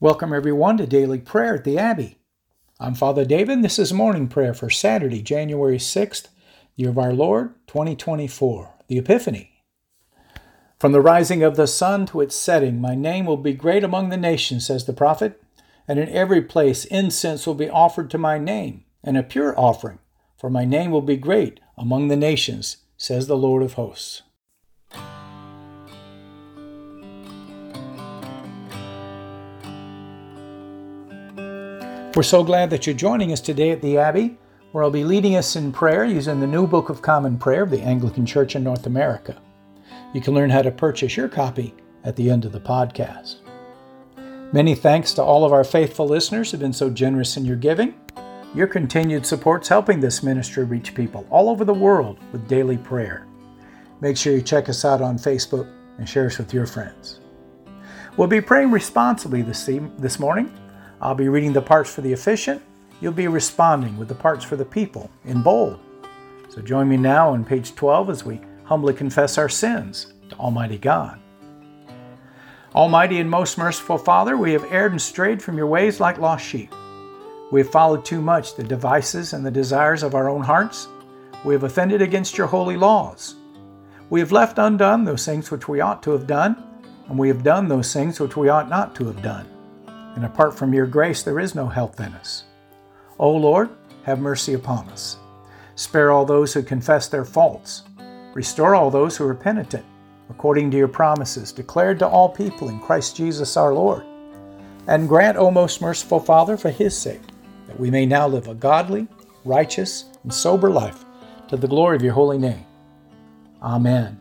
Welcome everyone to Daily Prayer at the Abbey. I'm Father David, and this is morning prayer for Saturday, January 6th, year of our Lord, 2024, the Epiphany. From the rising of the sun to its setting, my name will be great among the nations, says the prophet, and in every place incense will be offered to my name, and a pure offering, for my name will be great among the nations, says the Lord of hosts. We're so glad that you're joining us today at the Abbey, where I'll be leading us in prayer using the New Book of Common Prayer of the Anglican Church in North America. You can learn how to purchase your copy at the end of the podcast. Many thanks to all of our faithful listeners who have been so generous in your giving. Your continued support's helping this ministry reach people all over the world with daily prayer. Make sure you check us out on Facebook and share us with your friends. We'll be praying responsibly this morning. I'll be reading the parts for the officiant. You'll be responding with the parts for the people in bold. So join me now on page 12 as we humbly confess our sins to Almighty God. Almighty and most merciful Father, we have erred and strayed from your ways like lost sheep. We have followed too much the devices and the desires of our own hearts. We have offended against your holy laws. We have left undone those things which we ought to have done, and we have done those things which we ought not to have done. And apart from your grace, there is no health in us. O Lord, have mercy upon us. Spare all those who confess their faults. Restore all those who are penitent, according to your promises, declared to all people in Christ Jesus our Lord. And grant, O most merciful Father, for his sake, that we may now live a godly, righteous, and sober life to the glory of your holy name. Amen.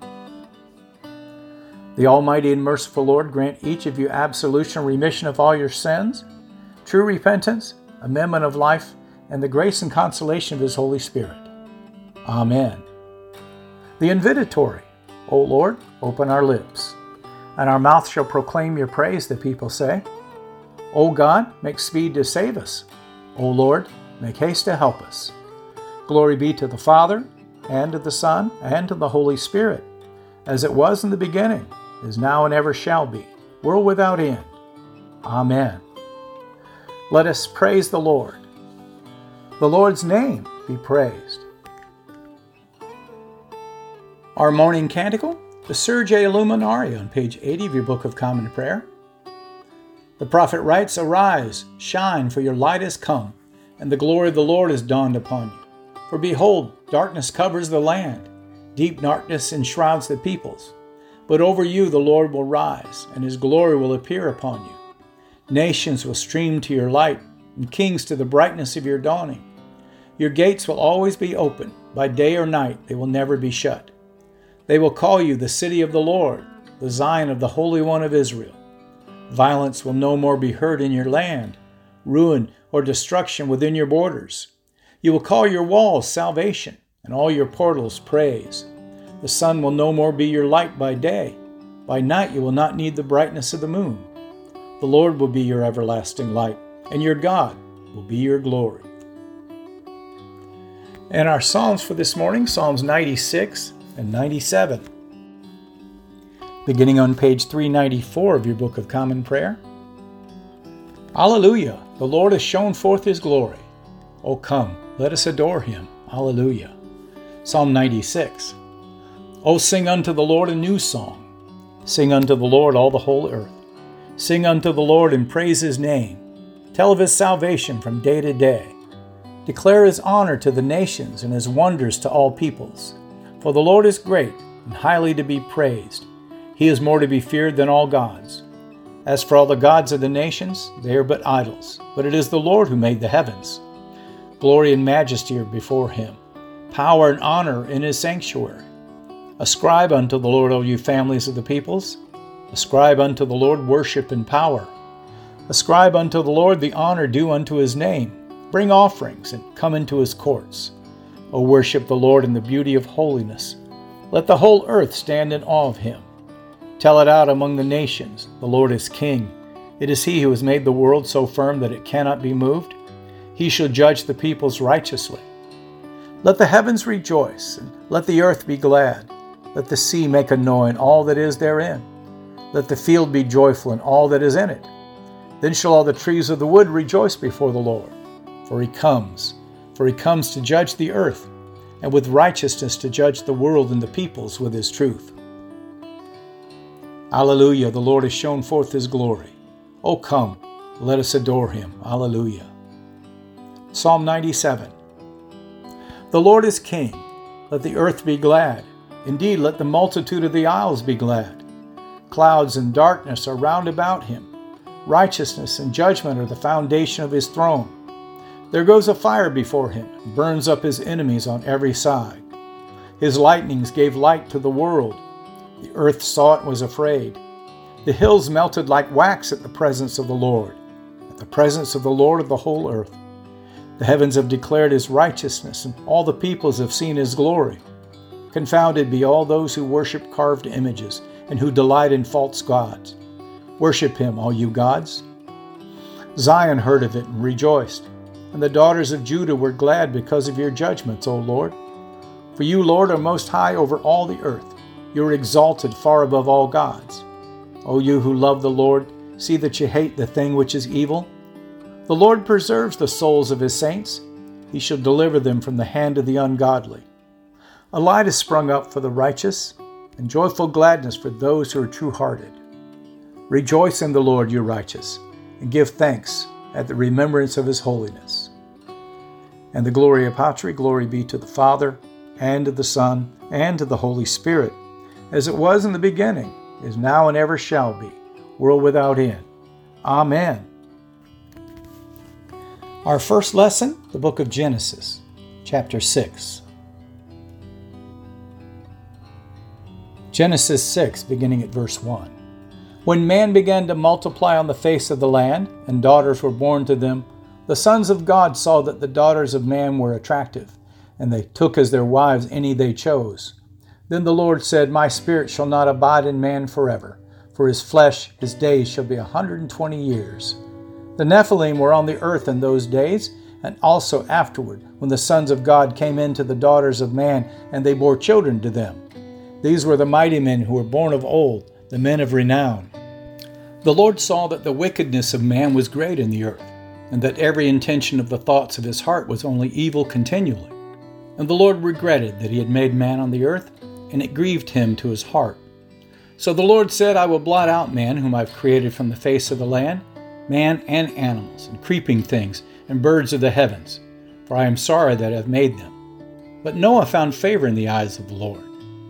The Almighty and merciful Lord grant each of you absolution and remission of all your sins, true repentance, amendment of life, and the grace and consolation of his Holy Spirit. Amen. The invitatory. O Lord, open our lips, and our mouth shall proclaim your praise, the people say. O God, make speed to save us. O Lord, make haste to help us. Glory be to the Father, and to the Son, and to the Holy Spirit, as it was in the beginning, is now and ever shall be, world without end. Amen. Let us praise the Lord. The Lord's name be praised. Our morning canticle, the Surge Luminaria on page 80 of your Book of Common Prayer. The prophet writes, "Arise, shine, for your light is come, and the glory of the Lord is dawned upon you. For behold, darkness covers the land, deep darkness enshrouds the peoples. But over you the Lord will rise, and his glory will appear upon you. Nations will stream to your light, and kings to the brightness of your dawning. Your gates will always be open. By day or night they will never be shut. They will call you the city of the Lord, the Zion of the Holy One of Israel. Violence will no more be heard in your land, ruin or destruction within your borders. You will call your walls salvation, and all your portals praise. The sun will no more be your light by day. By night you will not need the brightness of the moon. The Lord will be your everlasting light, and your God will be your glory." And our Psalms for this morning, Psalms 96 and 97. Beginning on page 394 of your Book of Common Prayer. Alleluia! The Lord has shown forth his glory. O come, let us adore him. Alleluia. Psalm 96. O sing unto the Lord a new song. Sing unto the Lord all the whole earth. Sing unto the Lord and praise his name. Tell of his salvation from day to day. Declare his honor to the nations and his wonders to all peoples. For the Lord is great and highly to be praised. He is more to be feared than all gods. As for all the gods of the nations, they are but idols, but it is the Lord who made the heavens. Glory and majesty are before him, power and honor in his sanctuary. Ascribe unto the Lord, O you families of the peoples. Ascribe unto the Lord worship and power. Ascribe unto the Lord the honor due unto his name. Bring offerings and come into his courts. O worship the Lord in the beauty of holiness. Let the whole earth stand in awe of him. Tell it out among the nations, the Lord is king. It is he who has made the world so firm that it cannot be moved. He shall judge the peoples righteously. Let the heavens rejoice, and let the earth be glad. Let the sea make a noise, and all that is therein. Let the field be joyful, and all that is in it. Then shall all the trees of the wood rejoice before the Lord. For he comes to judge the earth, and with righteousness to judge the world and the peoples with his truth. Alleluia, the Lord has shown forth his glory. O come, let us adore him. Alleluia. Psalm 97. The Lord is king. Let the earth be glad. Indeed, let the multitude of the isles be glad. Clouds and darkness are round about him. Righteousness and judgment are the foundation of his throne. There goes a fire before him, and burns up his enemies on every side. His lightnings gave light to the world. The earth saw it and was afraid. The hills melted like wax at the presence of the Lord, at the presence of the Lord of the whole earth. The heavens have declared his righteousness, and all the peoples have seen his glory. Confounded be all those who worship carved images, and who delight in false gods. Worship him, all you gods. Zion heard of it and rejoiced, and the daughters of Judah were glad because of your judgments, O Lord. For you, Lord, are most high over all the earth. You are exalted far above all gods. O you who love the Lord, see that you hate the thing which is evil. The Lord preserves the souls of his saints. He shall deliver them from the hand of the ungodly. A light is sprung up for the righteous, and joyful gladness for those who are true-hearted. Rejoice in the Lord, you righteous, and give thanks at the remembrance of his holiness. And the Gloria Patri, glory be to the Father, and to the Son, and to the Holy Spirit, as it was in the beginning, is now, and ever shall be, world without end. Amen. Our first lesson, the book of Genesis, chapter 6. Genesis 6, beginning at verse 1. When man began to multiply on the face of the land, and daughters were born to them, the sons of God saw that the daughters of man were attractive, and they took as their wives any they chose. Then the Lord said, My spirit shall not abide in man forever, for his flesh, his days shall be 120 years. The Nephilim were on the earth in those days, and also afterward, when the sons of God came in to the daughters of man, and they bore children to them. These were the mighty men who were born of old, the men of renown. The Lord saw that the wickedness of man was great in the earth, and that every intention of the thoughts of his heart was only evil continually. And the Lord regretted that he had made man on the earth, and it grieved him to his heart. So the Lord said, I will blot out man whom I have created from the face of the land, man and animals, and creeping things, and birds of the heavens, for I am sorry that I have made them. But Noah found favor in the eyes of the Lord.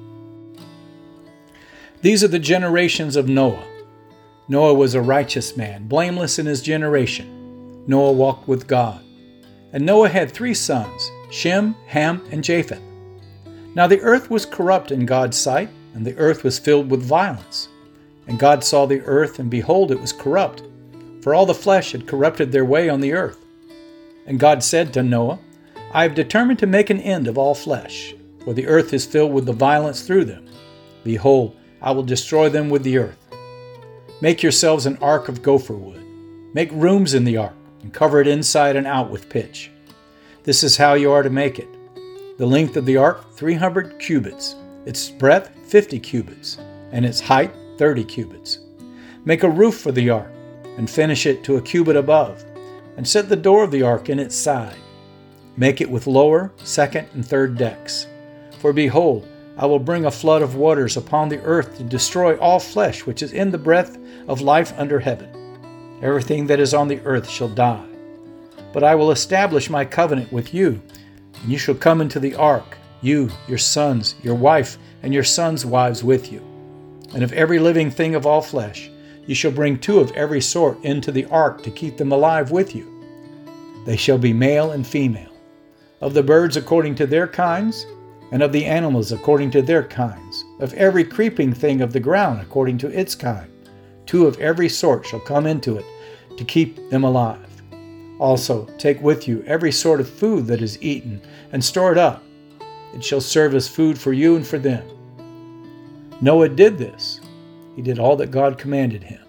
These are the generations of Noah. Noah was a righteous man, blameless in his generation. Noah walked with God. And Noah had 3 sons, Shem, Ham, and Japheth. Now the earth was corrupt in God's sight, and the earth was filled with violence. And God saw the earth, and behold, it was corrupt, for all the flesh had corrupted their way on the earth. And God said to Noah, I have determined to make an end of all flesh, for the earth is filled with the violence through them. Behold, I will destroy them with the earth. Make yourselves an ark of gopher wood. Make rooms in the ark, and cover it inside and out with pitch. This is how you are to make it. The length of the ark, 300 cubits. Its breadth, 50 cubits. And its height, 30 cubits. Make a roof for the ark, and finish it to a cubit above, and set the door of the ark in its side. Make it with lower, second, and third decks. For behold, I will bring a flood of waters upon the earth to destroy all flesh which is in the breath of life under heaven. Everything that is on the earth shall die. But I will establish my covenant with you, and you shall come into the ark, you, your sons, your wife, and your sons' wives with you. And of every living thing of all flesh, you shall bring 2 of every sort into the ark to keep them alive with you. They shall be male and female. Of the birds according to their kinds, and of the animals according to their kinds, of every creeping thing of the ground according to its kind. 2 of every sort shall come into it to keep them alive. Also take with you every sort of food that is eaten, and store it up. It shall serve as food for you and for them. Noah did this. He did all that God commanded him.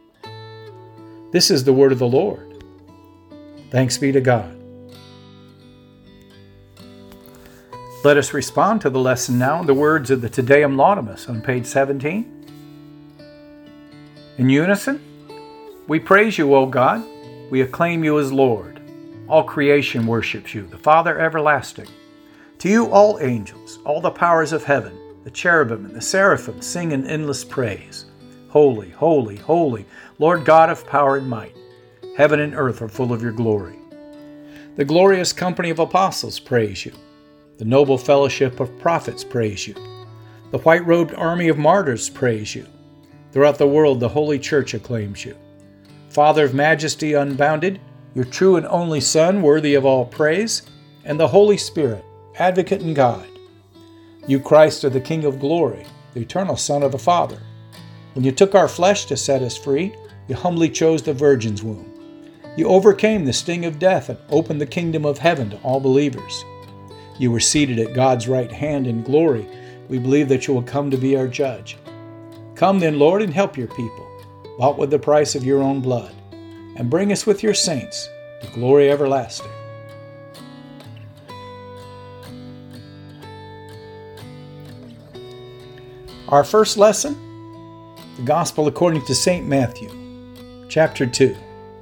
This is the word of the Lord. Thanks be to God. Let us respond to the lesson now in the words of the Te Deum Laudamus on page 17. In unison, We praise you, O God. We acclaim you as Lord. All creation worships you, the Father everlasting. To you all angels, all the powers of heaven, the cherubim and the seraphim sing in endless praise. Holy, holy, holy, Lord God of power and might. Heaven and earth are full of your glory. The glorious company of apostles praise you. The noble fellowship of prophets praise you. The white-robed army of martyrs praise you. Throughout the world, the Holy Church acclaims you. Father of majesty unbounded, your true and only Son, worthy of all praise, and the Holy Spirit, advocate and guide. You, Christ, are the King of glory, the eternal Son of the Father. When you took our flesh to set us free, you humbly chose the Virgin's womb. You overcame the sting of death and opened the kingdom of heaven to all believers. You were seated at God's right hand in glory. We believe that you will come to be our judge. Come then, Lord, and help your people, bought with the price of your own blood, and bring us with your saints to glory everlasting. Our first lesson, the Gospel according to St. Matthew, chapter 2.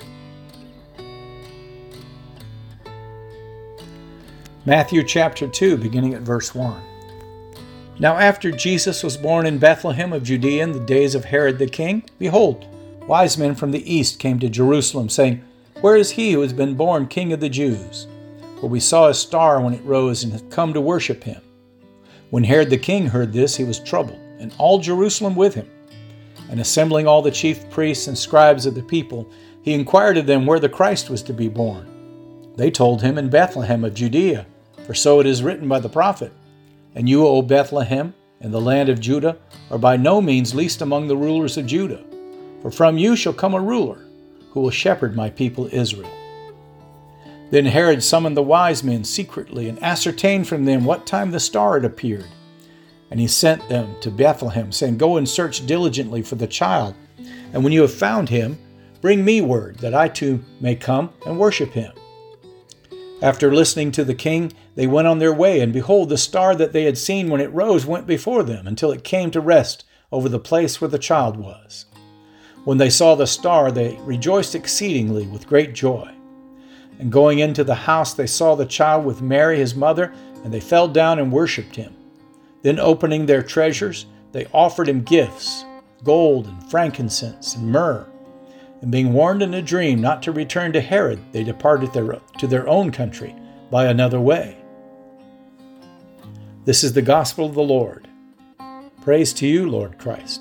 Matthew chapter 2, beginning at verse 1. Now after Jesus was born in Bethlehem of Judea in the days of Herod the king, behold, wise men from the east came to Jerusalem, saying, Where is he who has been born King of the Jews? For we saw a star when it rose and have come to worship him. When Herod the king heard this, he was troubled, and all Jerusalem with him. And assembling all the chief priests and scribes of the people, he inquired of them where the Christ was to be born. They told him, In Bethlehem of Judea, for so it is written by the prophet, And you, O Bethlehem, in the land of Judah, are by no means least among the rulers of Judah. For from you shall come a ruler, who will shepherd my people Israel. Then Herod summoned the wise men secretly, and ascertained from them what time the star had appeared. And he sent them to Bethlehem, saying, Go and search diligently for the child, and when you have found him, bring me word, that I too may come and worship him. After listening to the king, they went on their way, and behold, the star that they had seen when it rose went before them, until it came to rest over the place where the child was. When they saw the star, they rejoiced exceedingly with great joy. And going into the house, they saw the child with Mary his mother, and they fell down and worshipped him. Then opening their treasures, they offered him gifts, gold and frankincense and myrrh. And being warned in a dream not to return to Herod, they departed to their own country by another way. This is the gospel of the Lord. Praise to you, Lord Christ.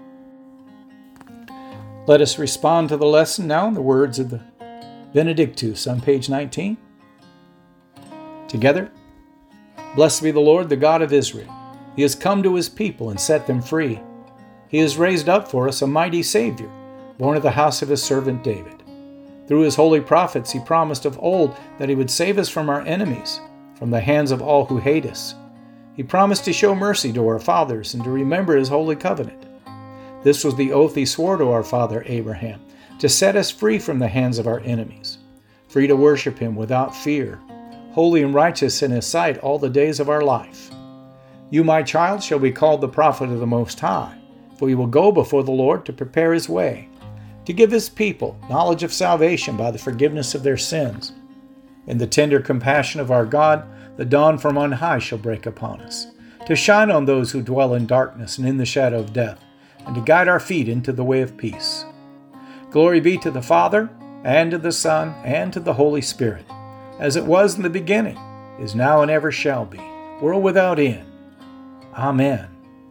Let us respond to the lesson now in the words of the Benedictus on page 19. Together, Blessed be the Lord, the God of Israel. He has come to his people and set them free. He has raised up for us a mighty Savior, born of the house of his servant David. Through his holy prophets he promised of old that he would save us from our enemies, from the hands of all who hate us. He promised to show mercy to our fathers and to remember his holy covenant. This was the oath he swore to our father Abraham, to set us free from the hands of our enemies, free to worship him without fear, holy and righteous in his sight all the days of our life. You, my child, shall be called the prophet of the Most High, for you will go before the Lord to prepare his way, to give his people knowledge of salvation by the forgiveness of their sins. In the tender compassion of our God, the dawn from on high shall break upon us, to shine on those who dwell in darkness and in the shadow of death, and to guide our feet into the way of peace. Glory be to the Father, and to the Son, and to the Holy Spirit, as it was in the beginning, is now, and ever shall be, world without end. Amen.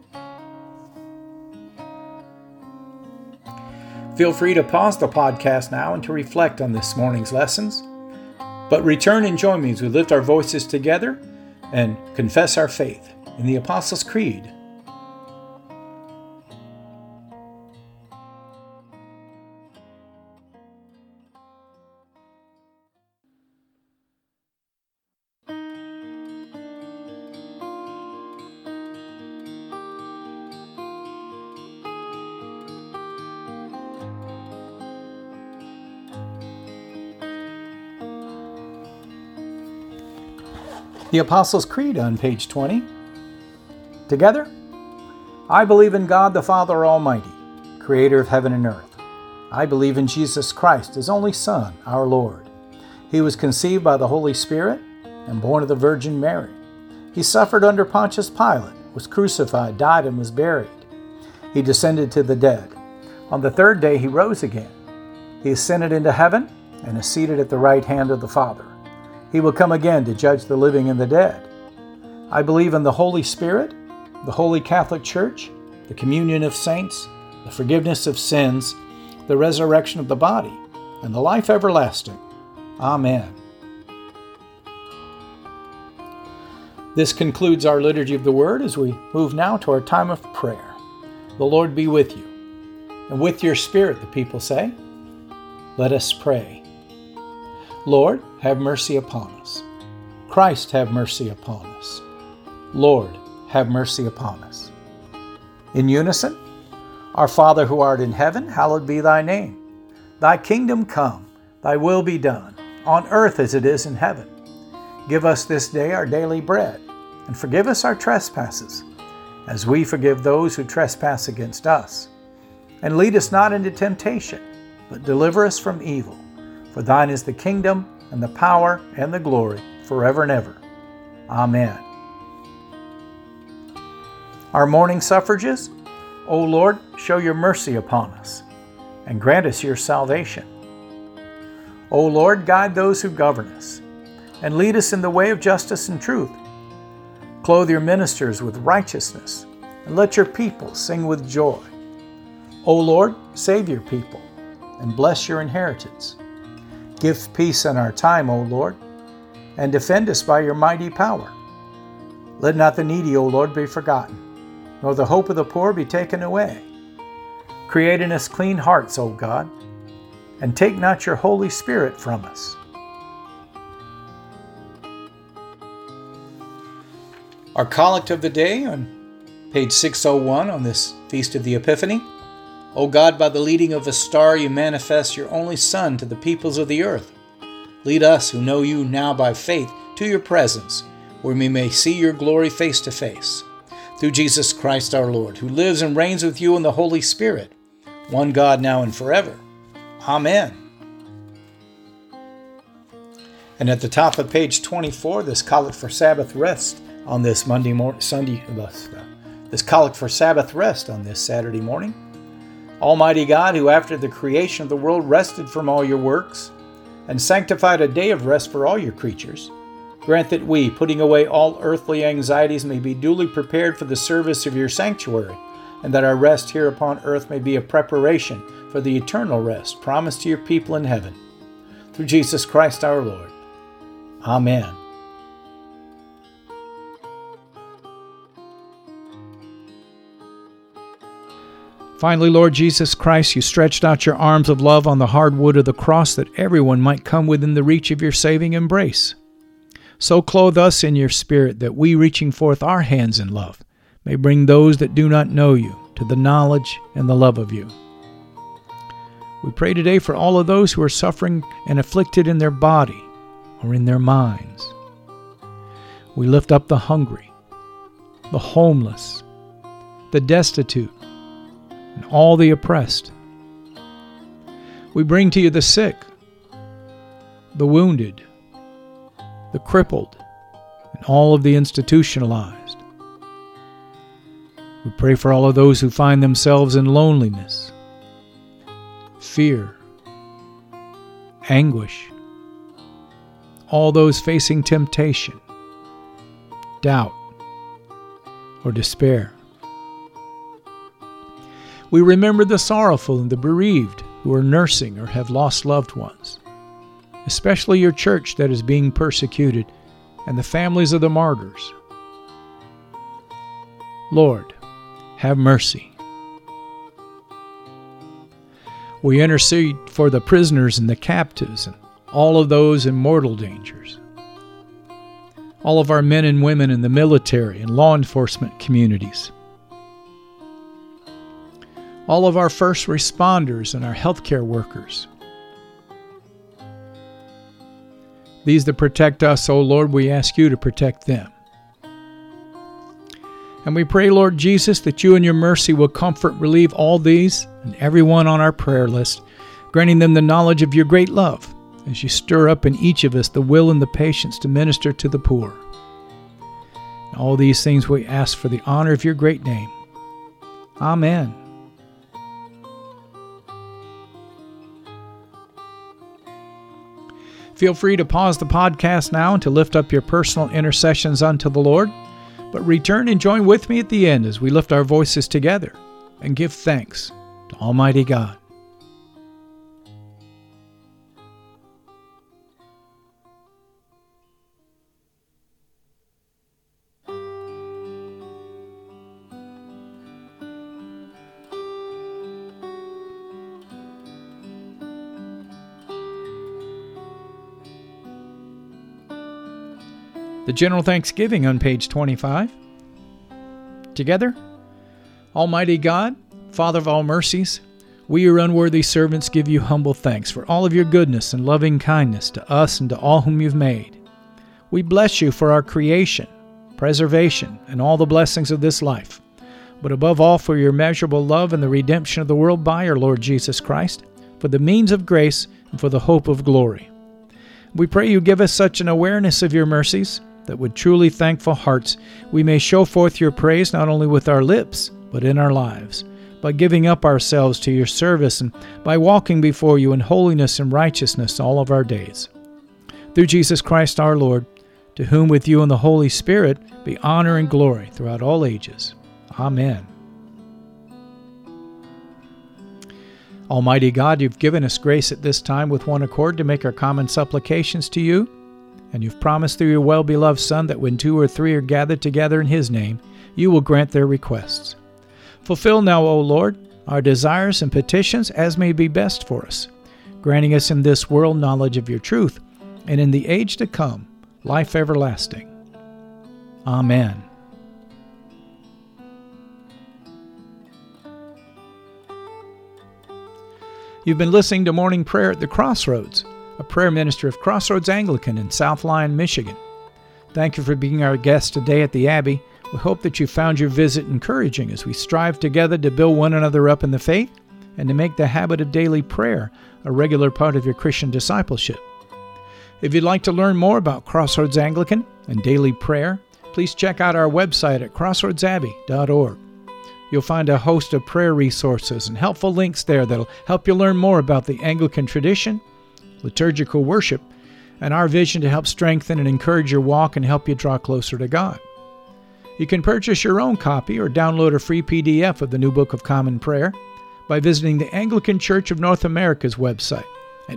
Feel free to pause the podcast now and to reflect on this morning's lessons. But return and join me as we lift our voices together and confess our faith in the Apostles' Creed. The Apostles' Creed on page 20. Together, I believe in God the Father Almighty, creator of heaven and earth. I believe in Jesus Christ, His only Son, our Lord. He was conceived by the Holy Spirit and born of the Virgin Mary. He suffered under Pontius Pilate, was crucified, died, and was buried. He descended to the dead. On the third day He rose again. He ascended into heaven and is seated at the right hand of the Father. He will come again to judge the living and the dead. I believe in the Holy Spirit, the Holy Catholic Church, the communion of saints, the forgiveness of sins, the resurrection of the body, and the life everlasting. Amen. This concludes our Liturgy of the Word as we move now to our time of prayer. The Lord be with you, and with your spirit, the people say. Let us pray. Lord, have mercy upon us. Christ, have mercy upon us. Lord, have mercy upon us. In unison, Our Father who art in heaven, hallowed be thy name. Thy kingdom come, thy will be done, on earth as it is in heaven. Give us this day our daily bread, and forgive us our trespasses, as we forgive those who trespass against us. And lead us not into temptation, but deliver us from evil. For thine is the kingdom, and the power, and the glory, forever and ever. Amen. Our morning suffrages. O Lord, show your mercy upon us, and grant us your salvation. O Lord, guide those who govern us, and lead us in the way of justice and truth. Clothe your ministers with righteousness, and let your people sing with joy. O Lord, save your people, and bless your inheritance. Give peace in our time, O Lord, and defend us by your mighty power. Let not the needy, O Lord, be forgotten, nor the hope of the poor be taken away. Create in us clean hearts, O God, and take not your Holy Spirit from us. Our Collect of the Day on page 601 on this Feast of the Epiphany. O God, by the leading of a star you manifest your only Son to the peoples of the earth. Lead us who know you now by faith to your presence, where we may see your glory face to face. Through Jesus Christ our Lord, who lives and reigns with you in the Holy Spirit, one God now and forever. Amen. And at the top of page 24, this Collect for Sabbath Rest on this this Collect for Sabbath Rest on this Saturday morning. Almighty God, who after the creation of the world rested from all your works, and sanctified a day of rest for all your creatures, grant that we, putting away all earthly anxieties, may be duly prepared for the service of your sanctuary, and that our rest here upon earth may be a preparation for the eternal rest promised to your people in heaven. Through Jesus Christ our Lord. Amen. Finally, Lord Jesus Christ, you stretched out your arms of love on the hard wood of the cross that everyone might come within the reach of your saving embrace. So clothe us in your Spirit that we, reaching forth our hands in love, may bring those that do not know you to the knowledge and the love of you. We pray today for all of those who are suffering and afflicted in their body or in their minds. We lift up the hungry, the homeless, the destitute, and all the oppressed. We bring to you the sick, the wounded, the crippled, and all of the institutionalized. We pray for all of those who find themselves in loneliness, fear, anguish, all those facing temptation, doubt, or despair. We remember the sorrowful and the bereaved who are nursing or have lost loved ones, especially your church that is being persecuted and the families of the martyrs. Lord, have mercy. We intercede for the prisoners and the captives and all of those in mortal dangers. All of our men and women in the military and law enforcement communities. All of our first responders and our healthcare workers. These that protect us, O Lord, we ask you to protect them. And we pray, Lord Jesus, that you in your mercy will comfort, relieve all these and everyone on our prayer list granting them the knowledge of your great love as you stir up in each of us the will and the patience to minister to the poor. And all these things we ask for the honor of your great name. Amen. Feel free to pause the podcast now and to lift up your personal intercessions unto the Lord, but return and join with me at the end as we lift our voices together and give thanks to Almighty God. The General Thanksgiving on page 25. Together, Almighty God, Father of all mercies, we, your unworthy servants, give you humble thanks for all of your goodness and loving kindness to us and to all whom you've made. We bless you for our creation, preservation, and all the blessings of this life, but above all for your immeasurable love and the redemption of the world by our Lord Jesus Christ, for the means of grace and for the hope of glory. We pray you give us such an awareness of your mercies that with truly thankful hearts we may show forth your praise not only with our lips, but in our lives, by giving up ourselves to your service and by walking before you in holiness and righteousness all of our days. Through Jesus Christ our Lord, to whom with you and the Holy Spirit be honor and glory throughout all ages. Amen. Almighty God, you've given us grace at this time with one accord to make our common supplications to you, and you've promised through your well-beloved Son that when 2 or 3 are gathered together in his name, you will grant their requests. Fulfill now, O Lord, our desires and petitions as may be best for us, granting us in this world knowledge of your truth, and in the age to come, life everlasting. Amen. You've been listening to Morning Prayer at the Crossroads, a prayer ministry of Crossroads Anglican in South Lyon, Michigan. Thank you for being our guest today at the Abbey. We hope that you found your visit encouraging as we strive together to build one another up in the faith and to make the habit of daily prayer a regular part of your Christian discipleship. If you'd like to learn more about Crossroads Anglican and daily prayer, please check out our website at crossroadsabbey.org. You'll find a host of prayer resources and helpful links there that'll help you learn more about the Anglican tradition, liturgical worship, and our vision to help strengthen and encourage your walk and help you draw closer to God. You can purchase your own copy or download a free PDF of the New Book of Common Prayer by visiting the Anglican Church of North America's website at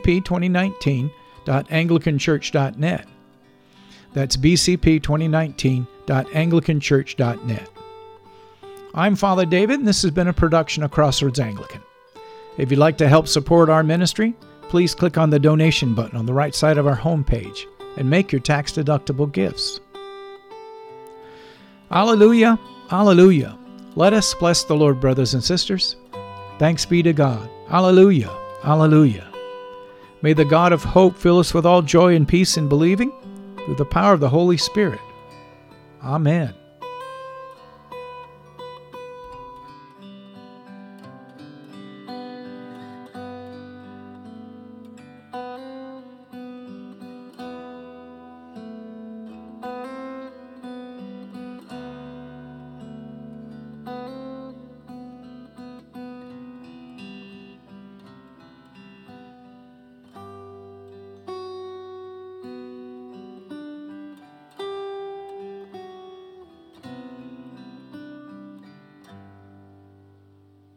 bcp2019.anglicanchurch.net. That's bcp2019.anglicanchurch.net. I'm Father David, and this has been a production of Crossroads Anglican. If you'd like to help support our ministry, please click on the donation button on the right side of our homepage and make your tax-deductible gifts. Alleluia, alleluia. Let us bless the Lord, brothers and sisters. Thanks be to God. Alleluia, alleluia. May the God of hope fill us with all joy and peace in believing through the power of the Holy Spirit. Amen.